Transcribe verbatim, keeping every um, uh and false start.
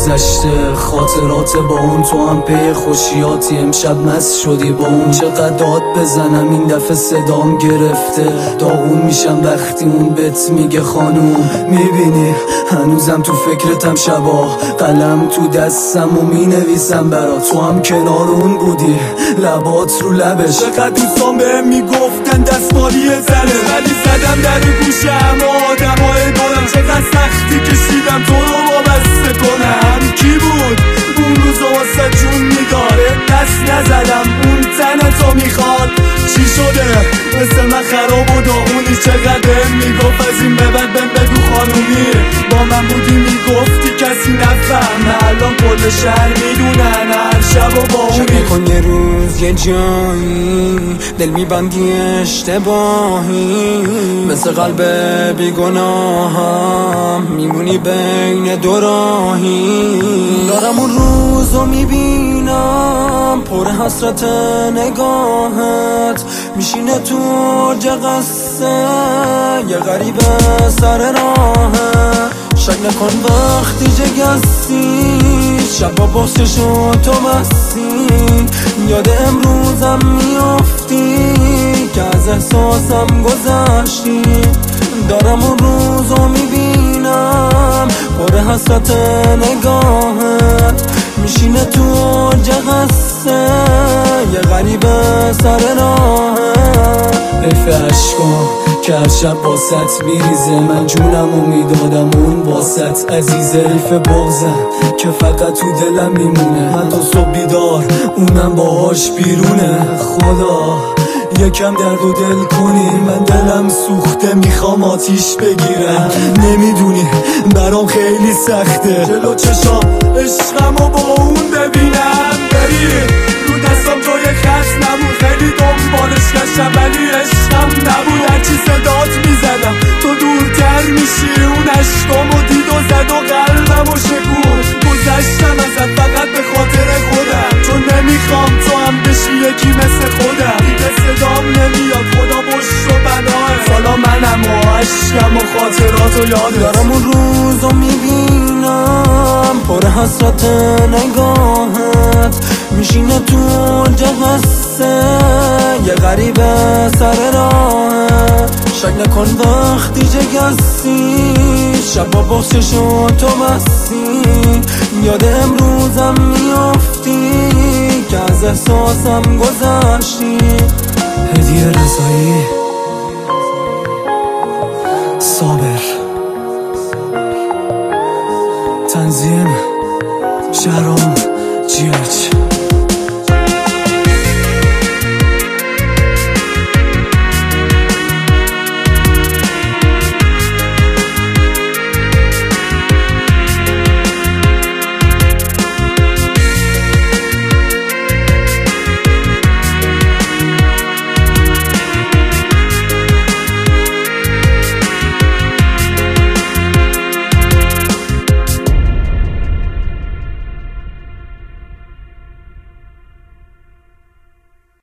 گذشته، خاطرات با اون تو هم پی خوشیاتی. امشب مست شدی با اون، چقدر داد بزنم این دفعه صدام گرفته. داغون میشم وقتی اون بهت میگه خانوم. میبینی هنوزم تو فکرتم شبا، قلم تو دستم و مینویسم برات. تو هم کنار اون بودی، لبات رو لبش. چقدر دوستان بهم میگفتن دستمالی زنه، ولی زدم در گوش همه آدمای دارم. چقدر سختی کشیدم تو رو وابسته کنم. کی بود اون روز واسه جون میداره؟ دست نزدم اون تن تو میخواد. چی شده مثل من خراب و داغونی؟ چقدر بهم میگفت از این به بعد بهم بگو خانومی. با من بودی میگفتی کسی نفهمه، الان کل شهر میدونن هر شب و با اونی. شب کن یه روز یه جایی دل میبندی اشتباهی، مثل قلب بیگناهم میمونی بین دو راهی. دارم اون روزو میبینم پر حسرت نگاهت، میشینه تو جغسه یه غریبه سر راهه. شک نکن وقتی جگستی شبا بخششو تو مستی، یاد امروزم میافتی که از احساسم گذشتی. دارم اون روزو میبینم پر حسرت نگاهت، میشینه تو جغسه یه غریبه سر راهه. حیف عشقام که هر شب باست میریزه، من جونمو میدادم اون باست عزیزه. حیف بغزم که فقط تو دلم میمونه، من تا صبح بیدار اونم باهاش بیرونه. خدا یکم درد و دل کنی، من دلم سوخته میخوام آتیش بگیرم. نمیدونی برام خیلی سخته جلو چشام عشقمو با اون ببینم. ببین رو دستم تو یک خط نمون، خیلی دنبالش گشتم ولی عشقم نبود. هرچی صدات میزدم تو دورتر میشی، اون عشقامو دید و زد و قلبمو شکون. گذشتم ازت فقط به خاطر خودم، چون نمیخوام تو هم بشی یکی مثل خودم. دیگه صدام نمیاد خدا پشت و بناه، حالا منم و عشقم و خاطراتو یادت. دارم اون روزو میبینم پر حسرت نگاهت، میشینه تو جغسه یه غریبه سر راهه. شک نکن وقتی جگستی شبا بخششو تو مستی، یاد امروزم میافتی که از احساسم گذشتی. هدیه رضایی، صابر، تنظیم شهرام جیاچ.